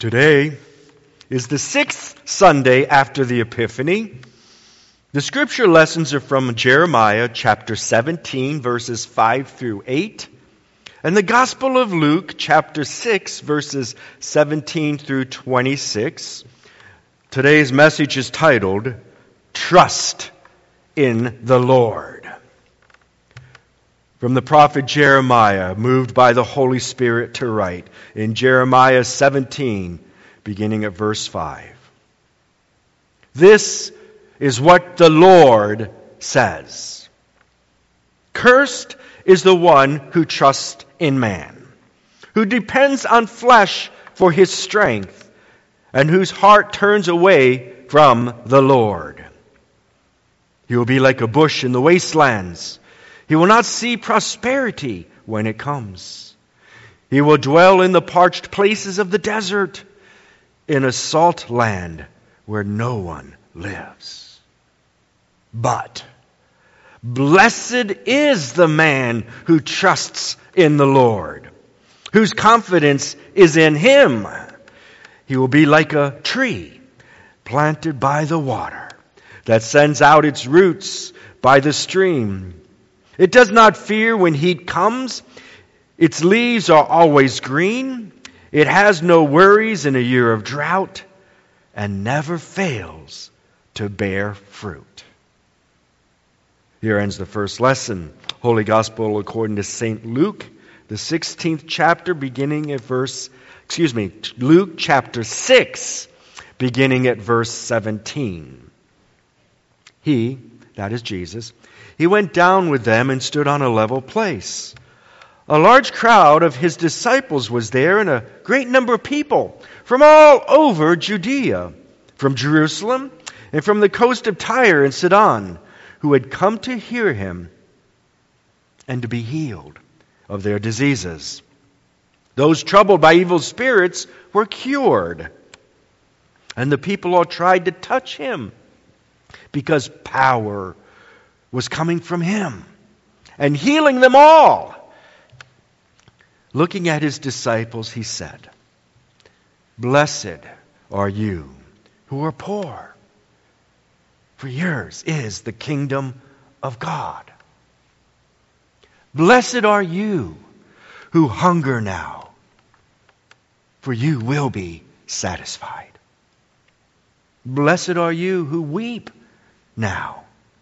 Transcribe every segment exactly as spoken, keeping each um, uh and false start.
Today is the sixth Sunday after the Epiphany. The scripture lessons are from Jeremiah chapter seventeen, verses five through eight, and the Gospel of Luke chapter six, verses seventeen through twenty-six. Today's message is titled, Trust in the Lord. From the prophet Jeremiah, moved by the Holy Spirit to write, in Jeremiah seventeen, beginning at verse five. This is what the Lord says. Cursed is the one who trusts in man, who depends on flesh for his strength, and whose heart turns away from the Lord. He will be like a bush in the wastelands. He will not see prosperity when it comes. He will dwell in the parched places of the desert, in a salt land where no one lives. But blessed is the man who trusts in the Lord, whose confidence is in Him. He will be like a tree planted by the water that sends out its roots by the stream. It does not fear when heat comes. Its leaves are always green. It has no worries in a year of drought and never fails to bear fruit. Here ends the first lesson. Holy Gospel according to Saint Luke, the sixteenth chapter, beginning at verse, excuse me, Luke chapter six, beginning at verse seventeen. He, that is Jesus, He went down with them and stood on a level place. A large crowd of His disciples was there, and a great number of people from all over Judea, from Jerusalem, and from the coast of Tyre and Sidon, who had come to hear Him and to be healed of their diseases. Those troubled by evil spirits were cured, and the people all tried to touch Him, because power was coming from Him and healing them all. Looking at His disciples, He said, Blessed are you who are poor, for yours is the kingdom of God. Blessed are you who hunger now, for you will be satisfied. Blessed are you who weep now,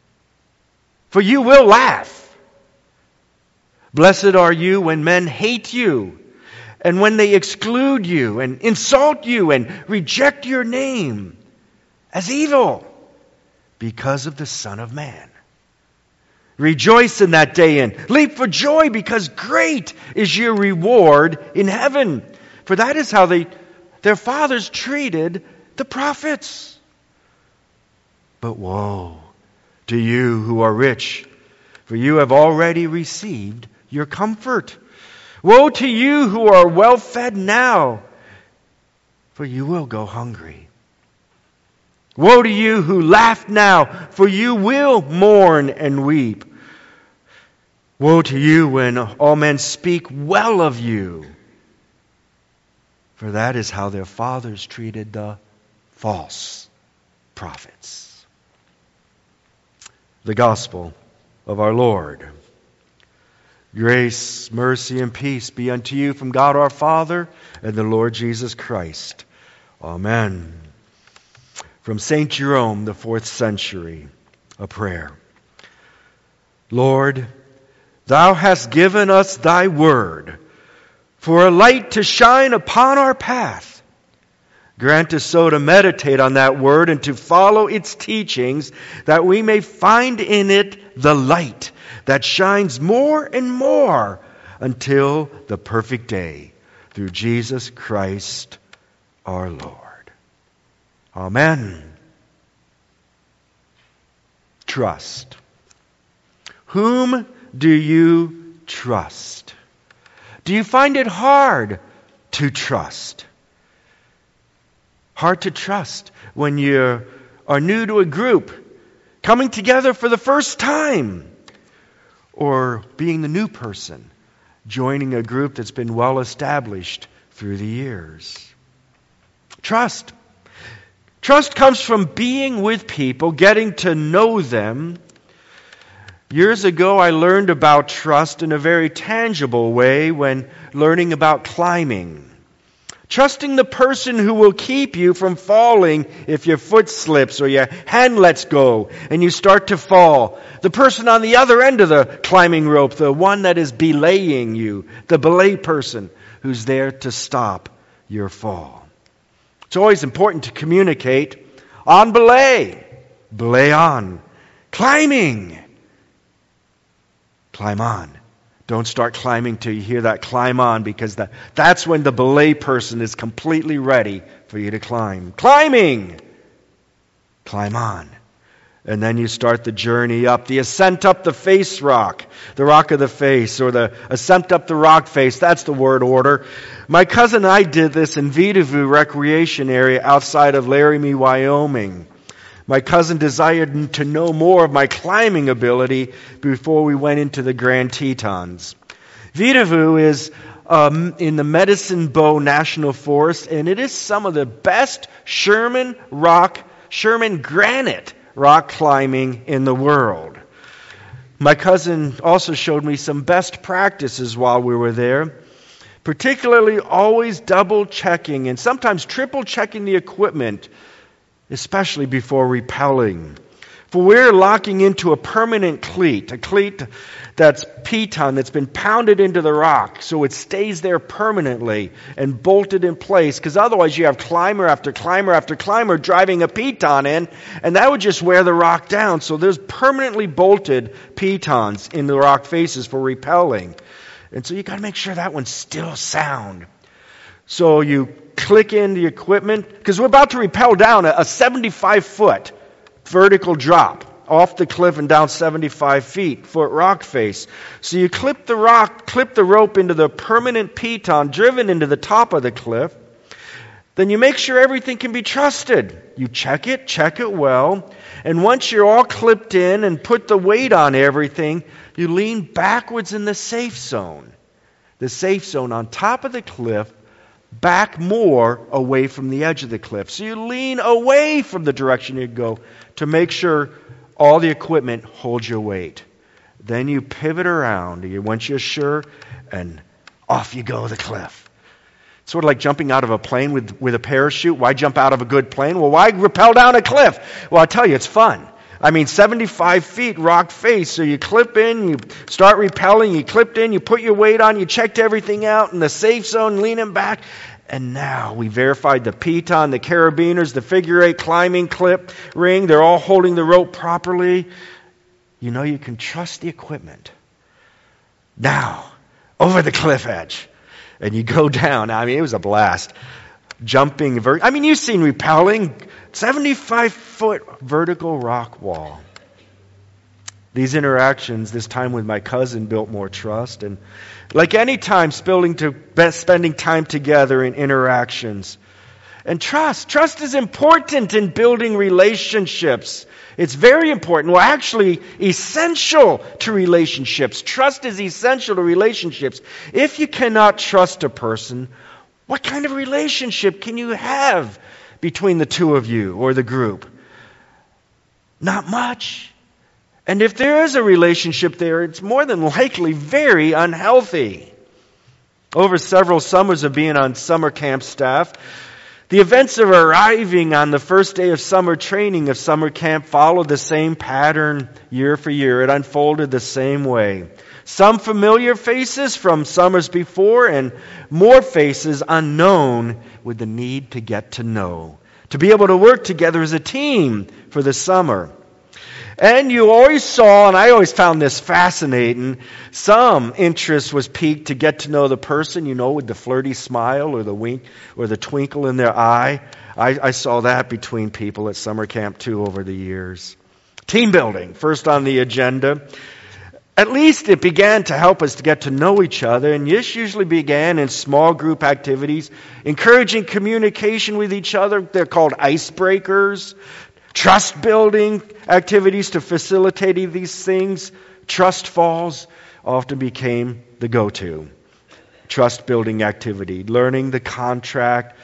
for you will laugh. Blessed are you when men hate you, and when they exclude you, and insult you, and reject your name as evil because of the Son of Man. Rejoice in that day and leap for joy, because great is your reward in heaven. For that is how they, their fathers treated the prophets. But woe to you who are rich, for you have already received your comfort. Woe to you who are well fed now, for you will go hungry. Woe to you who laugh now, for you will mourn and weep. Woe to you when all men speak well of you, for that is how their fathers treated the false prophets. The Gospel of our Lord. Grace, mercy, and peace be unto you from God our Father and the Lord Jesus Christ. Amen. From Saint Jerome, the fourth century, a prayer. Lord, Thou hast given us Thy word for a light to shine upon our path. Grant us so to meditate on that word and to follow its teachings, that we may find in it the light that shines more and more until the perfect day, through Jesus Christ our Lord. Amen. Trust. Whom do you trust? Do you find it hard to trust? Hard to trust when you are new to a group, coming together for the first time, or being the new person, joining a group that's been well established through the years. Trust. Trust comes from being with people, getting to know them. Years ago, I learned about trust in a very tangible way when learning about climbing. Trusting the person who will keep you from falling if your foot slips or your hand lets go and you start to fall. The person on the other end of the climbing rope, the one that is belaying you, the belay person who's there to stop your fall. It's always important to communicate on belay. Belay on. Climbing. Climb on. Don't start climbing till you hear that climb on, because that, that's when the belay person is completely ready for you to climb. Climbing! Climb on. And then you start the journey up, the ascent up the face rock, the rock of the face, or the ascent up the rock face. That's the word order. My cousin and I did this in Vidavoo Recreation Area outside of Laramie, Wyoming. My cousin desired to know more of my climbing ability before we went into the Grand Tetons. Vidavoo is um, in the Medicine Bow National Forest, and it is some of the best Sherman rock, Sherman granite rock climbing in the world. My cousin also showed me some best practices while we were there, particularly always double checking and sometimes triple checking the equipment, especially before rappelling. For we're locking into a permanent cleat, a cleat that's piton, that's been pounded into the rock so it stays there permanently and bolted in place, because otherwise you have climber after climber after climber driving a piton in, and that would just wear the rock down. So there's permanently bolted pitons in the rock faces for rappelling. And so you got to make sure that one's still sound. So you click in the equipment, because we're about to rappel down a seventy-five foot vertical drop off the cliff and down seventy-five feet foot rock face. So you clip the rock, clip the rope into the permanent piton driven into the top of the cliff. Then you make sure everything can be trusted. You check it, check it well. And once you're all clipped in and put the weight on everything, you lean backwards in the safe zone. The safe zone on top of the cliff, back more away from the edge of the cliff. So you lean away from the direction you go to make sure all the equipment holds your weight. Then you pivot around once you're sure, and off you go the cliff. Sort of like jumping out of a plane with, with a parachute. Why jump out of a good plane? Well, why rappel down a cliff? Well, I tell you, it's fun. I mean, seventy-five feet rock face, so you clip in, you start rappelling, you clipped in, you put your weight on, you checked everything out in the safe zone, leaning back, and now we verified the piton, the carabiners, the figure eight climbing clip ring, they're all holding the rope properly. You know you can trust the equipment. Now, over the cliff edge, and you go down. I mean, it was a blast. Jumping, ver- I mean, you've seen rappelling, seventy-five foot vertical rock wall. These interactions, this time with my cousin, built more trust. And like any time, spending, to, spending time together in interactions. And trust. Trust is important in building relationships. It's very important. Well, actually, essential to relationships. Trust is essential to relationships. If you cannot trust a person, what kind of relationship can you have between the two of you or the group? Not much. And if there is a relationship there, it's more than likely very unhealthy. Over several summers of being on summer camp staff, the events of arriving on the first day of summer training of summer camp followed the same pattern year for year. It unfolded the same way. Some familiar faces from summers before, and more faces unknown with the need to get to know, to be able to work together as a team for the summer. And you always saw, and I always found this fascinating, some interest was piqued to get to know the person, you know, with the flirty smile or the wink or the twinkle in their eye. I, I saw that between people at summer camp too over the years. Team building, first on the agenda. At least it began to help us to get to know each other, and this usually began in small group activities, encouraging communication with each other. They're called icebreakers. Trust building activities to facilitate these things. Trust falls often became the go-to. Trust building activity. Learning the contract,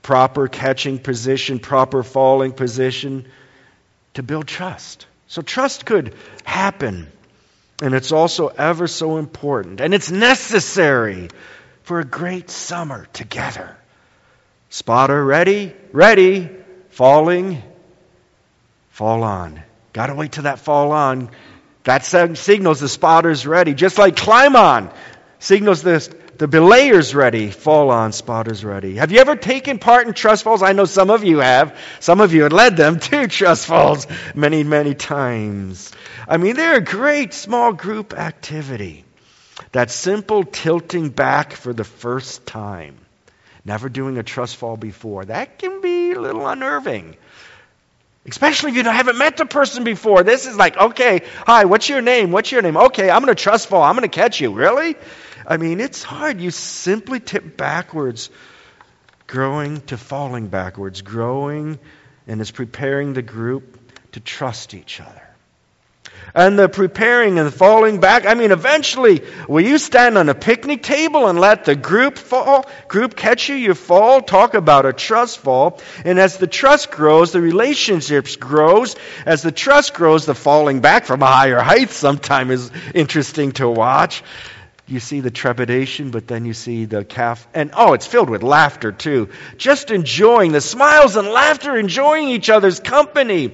proper catching position, proper falling position to build trust. So trust could happen, and it's also ever so important, and it's necessary for a great summer together. Spotter, ready? Ready. Falling. Fall on. Got to wait till that fall on. That signals the spotter's ready. Just like climb on signals this, the belayer's ready. Fall on, spotter's ready. Have you ever taken part in trust falls? I know some of you have. Some of you have led them to trust falls many, many times. I mean, they're a great small group activity. That simple tilting back for the first time. Never doing a trust fall before. That can be a little unnerving. Especially if you haven't met the person before. This is like, okay, hi, what's your name? What's your name? Okay, I'm going to trust fall. I'm going to catch you. Really? I mean, it's hard. You simply tip backwards, growing to falling backwards, growing, and it's preparing the group to trust each other. And the preparing and the falling back, I mean, eventually, will you stand on a picnic table and let the group fall, group catch you? You fall, talk about a trust fall. And as the trust grows, the relationships grows. As the trust grows, the falling back from a higher height sometimes is interesting to watch. You see the trepidation, but then you see the calf. And oh, it's filled with laughter too. Just enjoying the smiles and laughter, enjoying each other's company.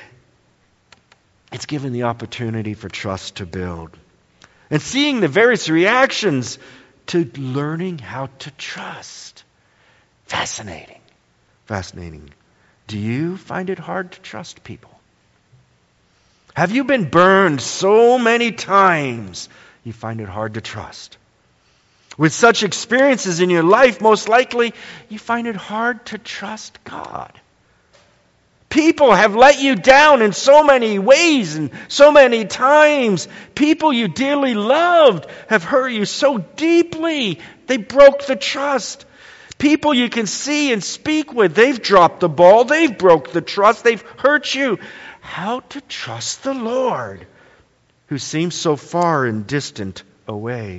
It's given the opportunity for trust to build. And seeing the various reactions to learning how to trust. Fascinating. Fascinating. Do you find it hard to trust people? Have you been burned so many times you find it hard to trust? With such experiences in your life, most likely you find it hard to trust God. People have let you down in so many ways and so many times. People you dearly loved have hurt you so deeply. They broke the trust. People you can see and speak with, they've dropped the ball. They've broke the trust. They've hurt you. How to trust the Lord, who seems so far and distant away.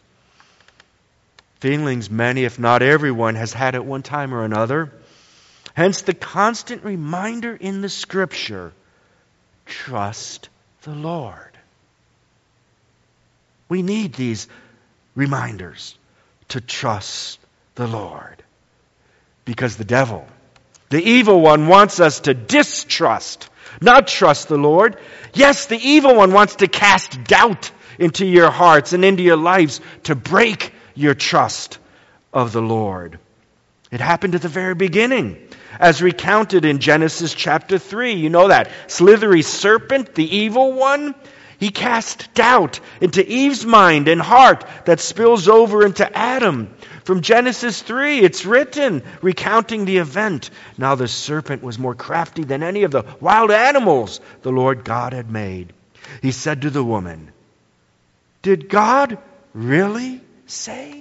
Feelings many, if not everyone, has had at one time or another. Hence the constant reminder in the Scripture, trust the Lord. We need these reminders to trust the Lord. Because the devil, the evil one, wants us to distrust, not trust the Lord. Yes, the evil one wants to cast doubt into your hearts and into your lives to break your trust of the Lord. It happened at the very beginning, as recounted in Genesis chapter three. You know that slithery serpent, the evil one, he cast doubt into Eve's mind and heart that spills over into Adam. From Genesis three, it's written, recounting the event. Now the serpent was more crafty than any of the wild animals the Lord God had made. He said to the woman, "Did God really say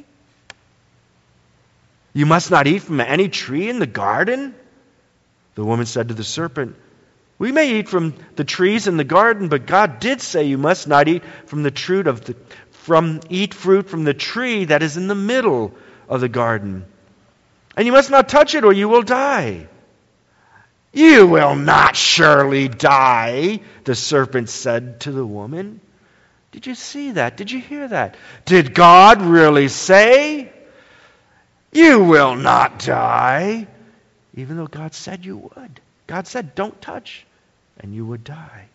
you must not eat from any tree in the garden?" The woman said to the serpent, "We may eat from the trees in the garden, but God did say you must not eat from the fruit of the from eat fruit from the tree that is in the middle of the garden. And you must not touch it or you will die." "You will not surely die," the serpent said to the woman. Did you see that? Did you hear that? Did God really say? You will not die. Even though God said you would. God said, don't touch, and you would die.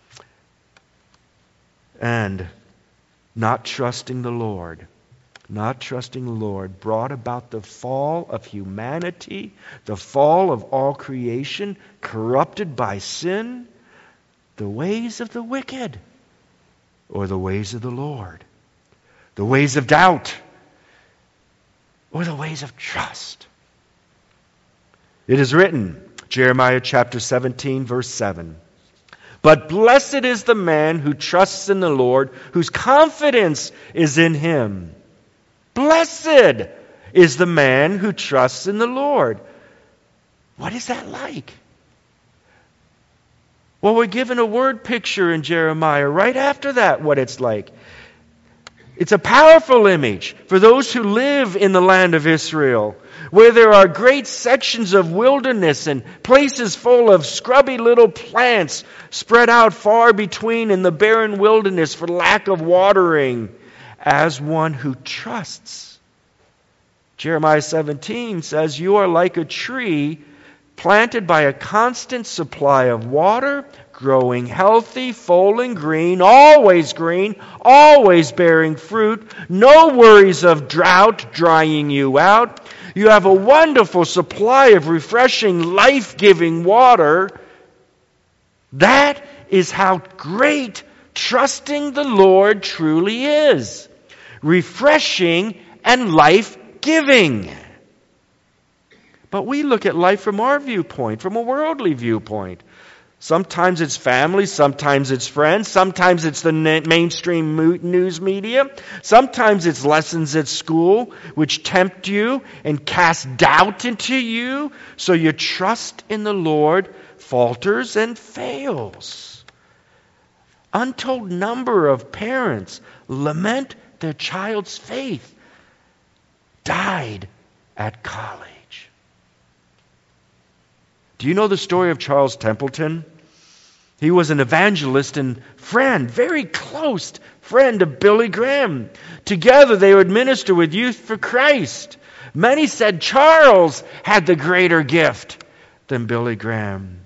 And not trusting the Lord, not trusting the Lord brought about the fall of humanity, the fall of all creation, corrupted by sin, the ways of the wicked, or the ways of the Lord, the ways of doubt, or the ways of trust. It is written, Jeremiah chapter seventeen, verse seven, "But blessed is the man who trusts in the Lord, whose confidence is in Him." Blessed is the man who trusts in the Lord. What is that like? Well, we're given a word picture in Jeremiah right after that, what it's like. It's a powerful image for those who live in the land of Israel, where there are great sections of wilderness and places full of scrubby little plants spread out far between in the barren wilderness for lack of watering, as one who trusts. Jeremiah seventeen says, "You are like a tree planted by a constant supply of water, growing healthy, full and green, always green, always bearing fruit, no worries of drought drying you out. You have a wonderful supply of refreshing, life-giving water." That is how great trusting the Lord truly is. Refreshing and life-giving. But we look at life from our viewpoint, from a worldly viewpoint. Sometimes it's family, sometimes it's friends, sometimes it's the mainstream news media, sometimes it's lessons at school which tempt you and cast doubt into you, so your trust in the Lord falters and fails. Untold number of parents lament their child's faith died at college. Do you know the story of Charles Templeton? He was an evangelist and friend, very close friend of Billy Graham. Together they would minister with Youth for Christ. Many said Charles had the greater gift than Billy Graham.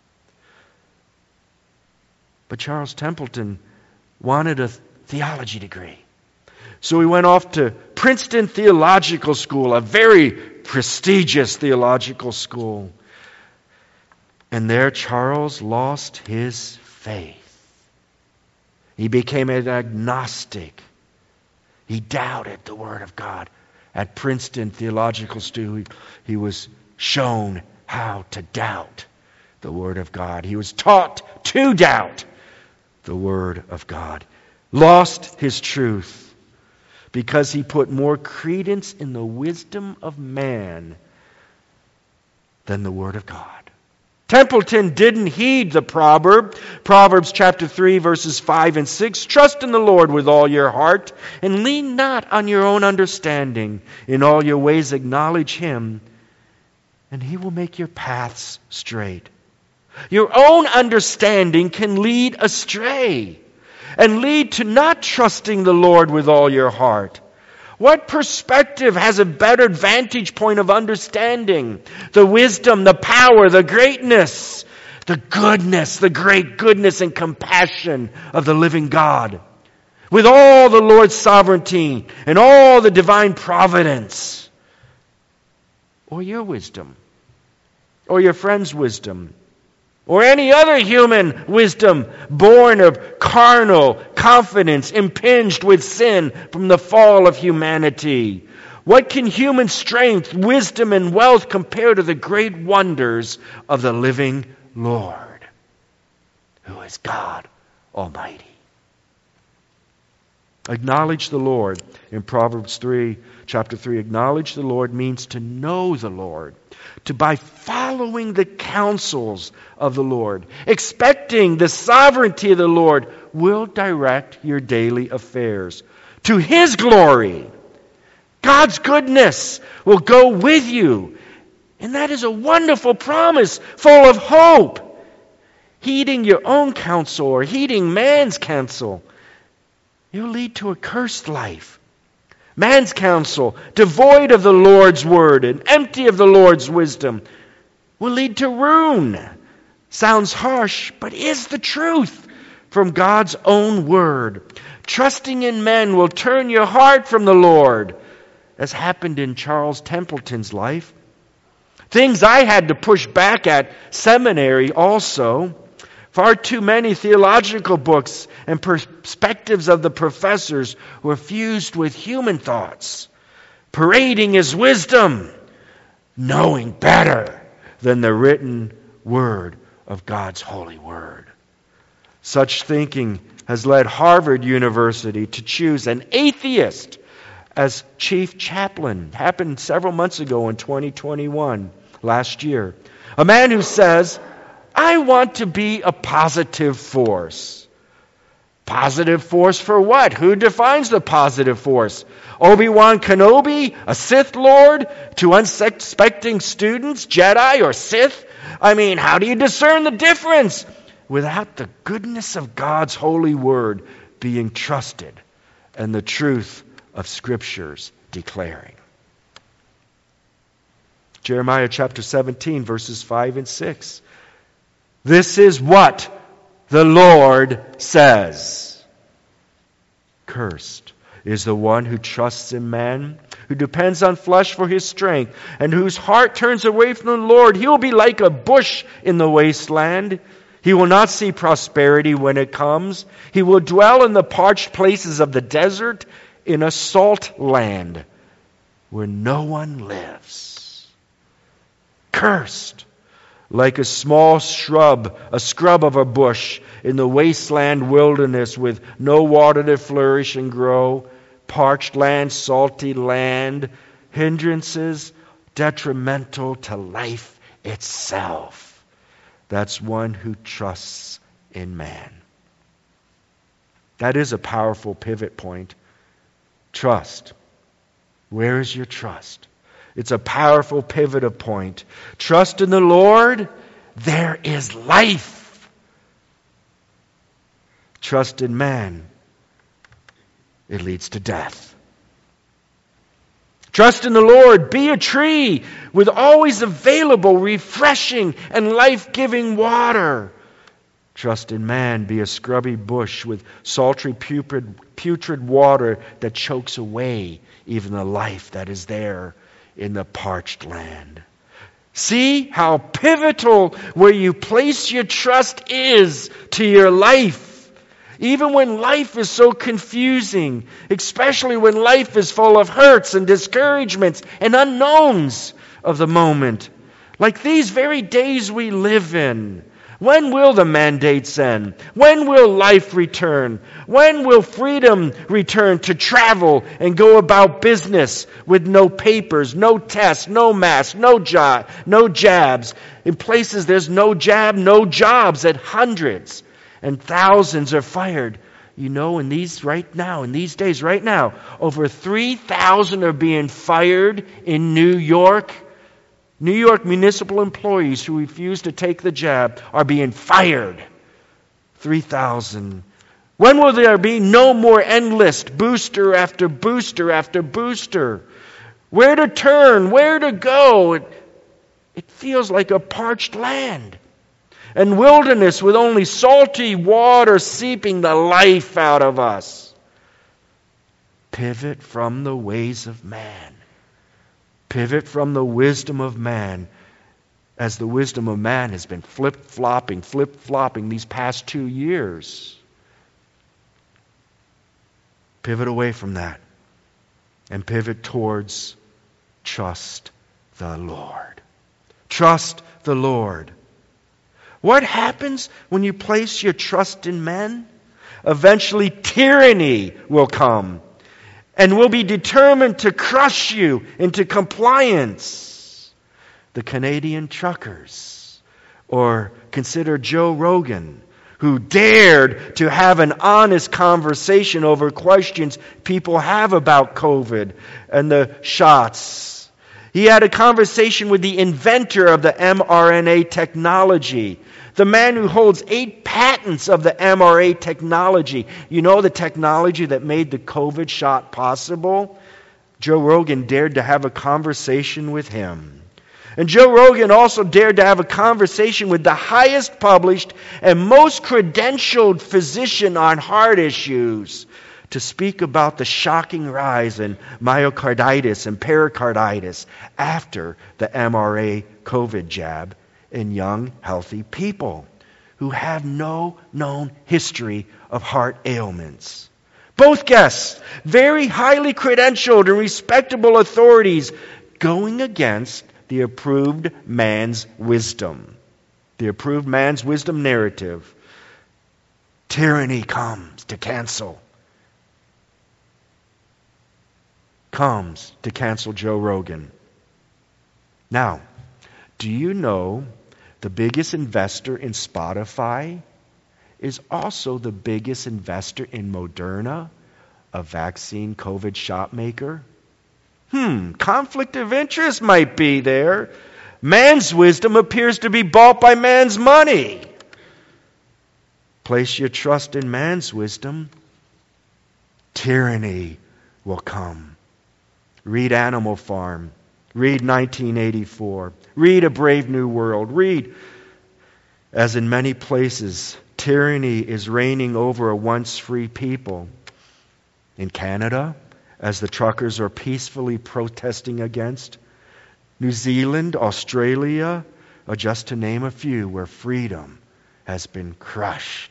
But Charles Templeton wanted a theology degree. So he went off to Princeton Theological School, a very prestigious theological school. And there Charles lost his faith. He became an agnostic. He doubted the Word of God. At Princeton Theological School, he was shown how to doubt the Word of God. He was taught to doubt the Word of God. Lost his truth because he put more credence in the wisdom of man than the Word of God. Templeton didn't heed the proverb. Proverbs chapter three, verses five and six. "Trust in the Lord with all your heart, and lean not on your own understanding. In all your ways acknowledge Him, and He will make your paths straight." Your own understanding can lead astray and lead to not trusting the Lord with all your heart. What perspective has a better vantage point of understanding the wisdom, the power, the greatness, the goodness, the great goodness and compassion of the living God? With all the Lord's sovereignty and all the divine providence. Or your wisdom. Or your friend's wisdom. Or any other human wisdom born of carnal confidence, impinged with sin from the fall of humanity. What can human strength, wisdom, and wealth compare to the great wonders of the living Lord, who is God Almighty? Acknowledge the Lord. In Proverbs three, chapter three, acknowledge the Lord means to know the Lord. To by following the counsels of the Lord, expecting the sovereignty of the Lord, will direct your daily affairs. To His glory, God's goodness will go with you. And that is a wonderful promise, full of hope. Heeding your own counsel or heeding man's counsel, it'll lead to a cursed life. Man's counsel, devoid of the Lord's word and empty of the Lord's wisdom, will lead to ruin. Sounds harsh, but is the truth from God's own word. Trusting in men will turn your heart from the Lord, as happened in Charles Templeton's life. Things I had to push back at seminary also. Far too many theological books and perspectives of the professors were fused with human thoughts, parading as wisdom, knowing better than the written word of God's holy word. Such thinking has led Harvard University to choose an atheist as chief chaplain. Happened several months ago in twenty twenty-one, last year. A man who says, "I want to be a positive force." Positive force for what? Who defines the positive force? Obi-Wan Kenobi, a Sith Lord, to unsuspecting students, Jedi or Sith? I mean, how do you discern the difference without the goodness of God's holy word being trusted and the truth of Scriptures declaring? Jeremiah chapter seventeen, verses five and six. This is what the Lord says. Cursed is the one who trusts in man, who depends on flesh for his strength, and whose heart turns away from the Lord. He will be like a bush in the wasteland. He will not see prosperity when it comes. He will dwell in the parched places of the desert, in a salt land where no one lives. Cursed, like a small shrub, a scrub of a bush in the wasteland wilderness with no water to flourish and grow, parched land, salty land, hindrances detrimental to life itself. That's one who trusts in man. That is a powerful pivot point. Trust. Where is your trust? It's a powerful pivot point. Trust in the Lord, there is life. Trust in man, it leads to death. Trust in the Lord, be a tree with always available, refreshing, and life-giving water. Trust in man, be a scrubby bush with sultry, putrid, putrid water that chokes away even the life that is there in the parched land. See how pivotal where you place your trust is to your life. Even when life is so confusing, especially when life is full of hurts and discouragements and unknowns of the moment. Like these very days we live in. When will the mandates end? When will life return? When will freedom return to travel and go about business with no papers, no tests, no masks, no job, no jabs? In places there's no jab, no jobs at hundreds and thousands are fired. You know, in these right now, in these days right now, over three thousand are being fired in New York. New York municipal employees who refuse to take the jab are being fired. three thousand. When will there be no more endless booster after booster after booster? Where to turn? Where to go? It, it feels like a parched land. And wilderness with only salty water seeping the life out of us. Pivot from the ways of man. Pivot from the wisdom of man, as the wisdom of man has been flip-flopping, flip-flopping these past two years. Pivot away from that and pivot towards trust the Lord. Trust the Lord. What happens when you place your trust in men? Eventually tyranny will come and will be determined to crush you into compliance. The Canadian truckers, or consider Joe Rogan, who dared to have an honest conversation over questions people have about COVID and the shots. He had a conversation with the inventor of the mRNA technology, the man who holds eight patents of the mRNA technology. You know, the technology that made the COVID shot possible? Joe Rogan dared to have a conversation with him. And Joe Rogan also dared to have a conversation with the highest published and most credentialed physician on heart issues to speak about the shocking rise in myocarditis and pericarditis after the mRNA COVID jab in young, healthy people who have no known history of heart ailments. Both guests, very highly credentialed and respectable authorities, going against the approved man's wisdom. The approved man's wisdom narrative. Tyranny comes to cancel. Comes to cancel Joe Rogan. Now, do you know the biggest investor in Spotify is also the biggest investor in Moderna, a vaccine COVID shot maker? Hmm, conflict of interest might be there. Man's wisdom appears to be bought by man's money. Place your trust in man's wisdom, tyranny will come. Read Animal Farm. Read nineteen eighty-four. Read A Brave New World. Read, as in many places, tyranny is reigning over a once free people. In Canada, as the truckers are peacefully protesting against. New Zealand, Australia, or just to name a few, where freedom has been crushed.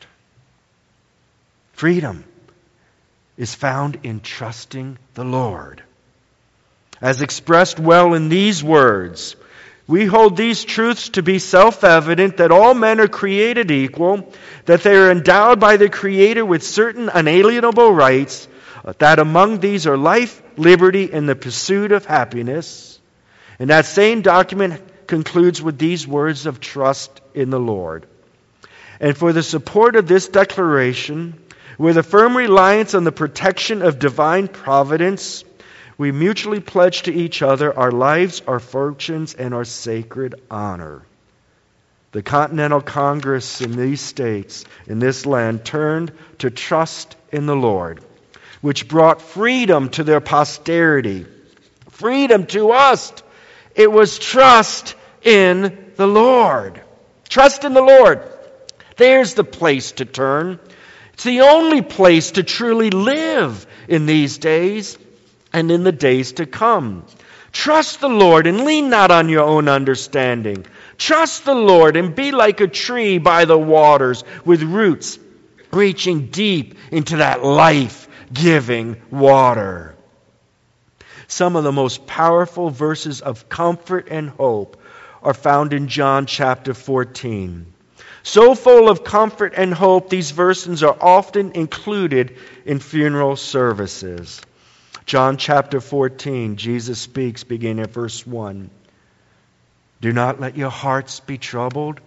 Freedom is found in trusting the Lord. As expressed well in these words, we hold these truths to be self-evident, that all men are created equal, that they are endowed by the Creator with certain unalienable rights, that among these are life, liberty, and the pursuit of happiness. And that same document concludes with these words of trust in the Lord. And for the support of this declaration, with a firm reliance on the protection of divine providence, we mutually pledge to each other our lives, our fortunes, and our sacred honor. The Continental Congress in these states, in this land, turned to trust in the Lord, which brought freedom to their posterity. Freedom to us. It was trust in the Lord. Trust in the Lord. There's the place to turn. It's the only place to truly live in these days and in the days to come. Trust the Lord and lean not on your own understanding. Trust the Lord and be like a tree by the waters with roots reaching deep into that life-giving water. Some of the most powerful verses of comfort and hope are found in John chapter fourteen. So full of comfort and hope, these verses are often included in funeral services. John chapter fourteen, Jesus speaks, beginning at verse one. Do not let your hearts be troubled.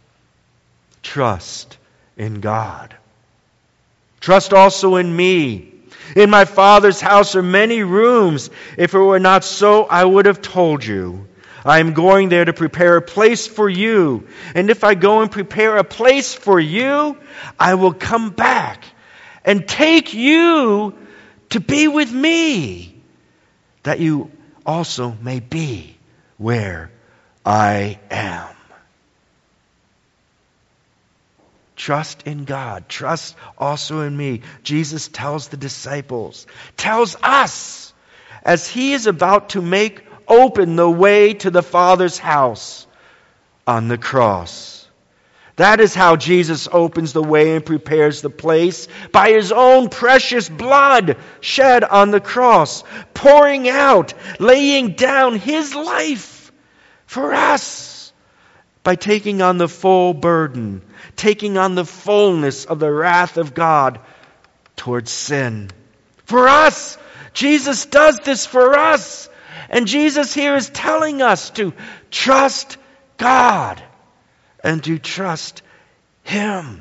Trust in God. Trust also in me. In my Father's house are many rooms. If it were not so, I would have told you. I am going there to prepare a place for you. And if I go and prepare a place for you, I will come back and take you to be with me, that you also may be where I am. Trust in God. Trust also in me. Jesus tells the disciples, tells us, as He is about to make open the way to the Father's house on the cross. That is how Jesus opens the way and prepares the place, by His own precious blood shed on the cross, pouring out, laying down His life for us, by taking on the full burden, taking on the fullness of the wrath of God towards sin. For us, Jesus does this for us. And Jesus here is telling us to trust God and to trust Him.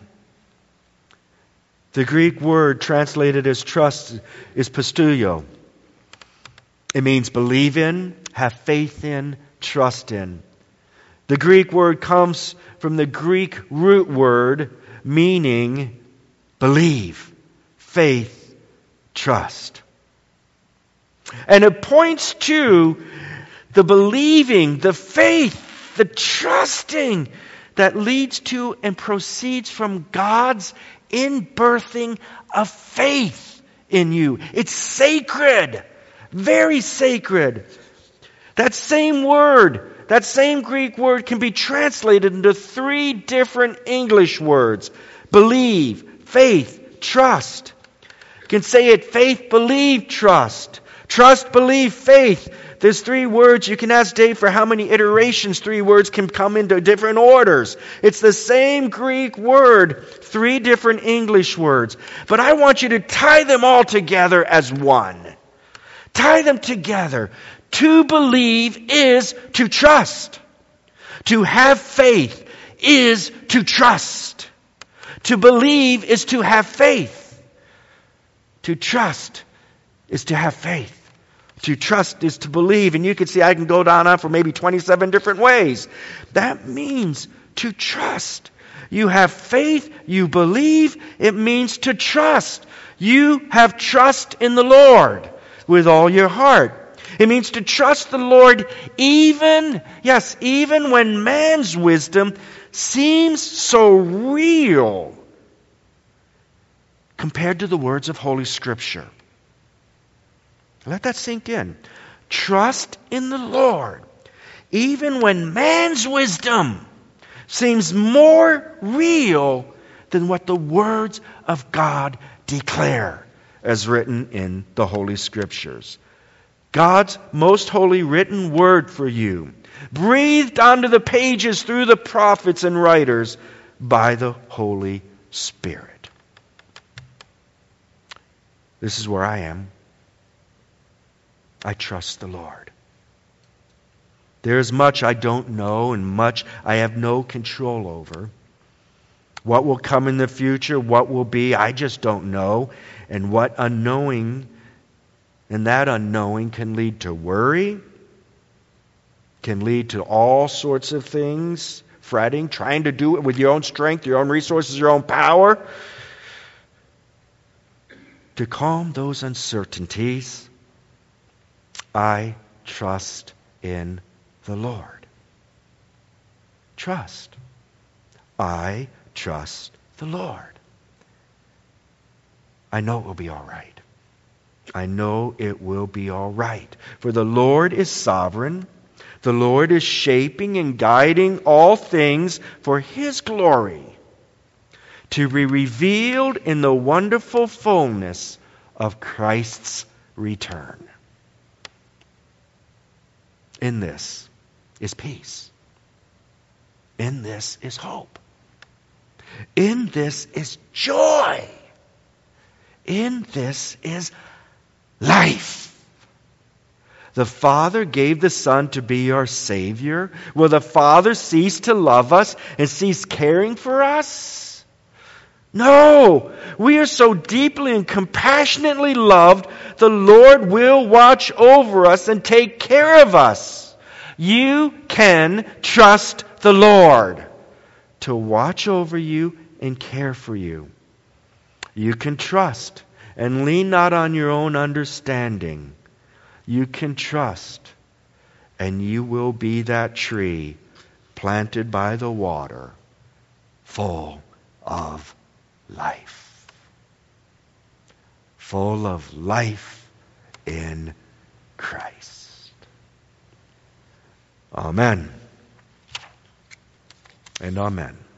The Greek word translated as trust is pisteuo. It means believe in, have faith in, trust in. The Greek word comes from the Greek root word meaning believe, faith, trust. And it points to the believing, the faith, the trusting that leads to and proceeds from God's inbirthing of faith in you. It's sacred, very sacred. That same word, that same Greek word can be translated into three different English words. Believe, faith, trust. You can say it faith, believe, trust. Trust, believe, faith. There's three words. You can ask Dave for how many iterations three words can come into different orders. It's the same Greek word, three different English words. But I want you to tie them all together as one. Tie them together. To believe is to trust. To have faith is to trust. To believe is to have faith. To trust is to have faith. To trust is to believe. And you can see I can go down on for maybe twenty-seven different ways. That means to trust. You have faith, you believe, it means to trust. You have trust in the Lord with all your heart. It means to trust the Lord even, yes, even when man's wisdom seems so real compared to the words of Holy Scripture. Let that sink in. Trust in the Lord even when man's wisdom seems more real than what the words of God declare, as written in the Holy Scriptures. God's most holy written word for you, breathed onto the pages through the prophets and writers by the Holy Spirit. This is where I am. I trust the Lord. There is much I don't know and much I have no control over. What will come in the future, what will be, I just don't know. And what unknowing, and that unknowing can lead to worry, can lead to all sorts of things, fretting, trying to do it with your own strength, your own resources, your own power. To calm those uncertainties, I trust in the Lord. Trust. I trust the Lord. I know it will be all right. I know it will be all right. For the Lord is sovereign. The Lord is shaping and guiding all things for His glory, to be revealed in the wonderful fullness of Christ's return. In this is peace. In this is hope. In this is joy. In this is life. The Father gave the Son to be our Savior. Will the Father cease to love us and cease caring for us? No. We are so deeply and compassionately loved, the Lord will watch over us and take care of us. You can trust the Lord to watch over you and care for you. You can trust and lean not on your own understanding. You can trust, and you will be that tree planted by the water, full of life. Full of life in Christ. Amen. And amen.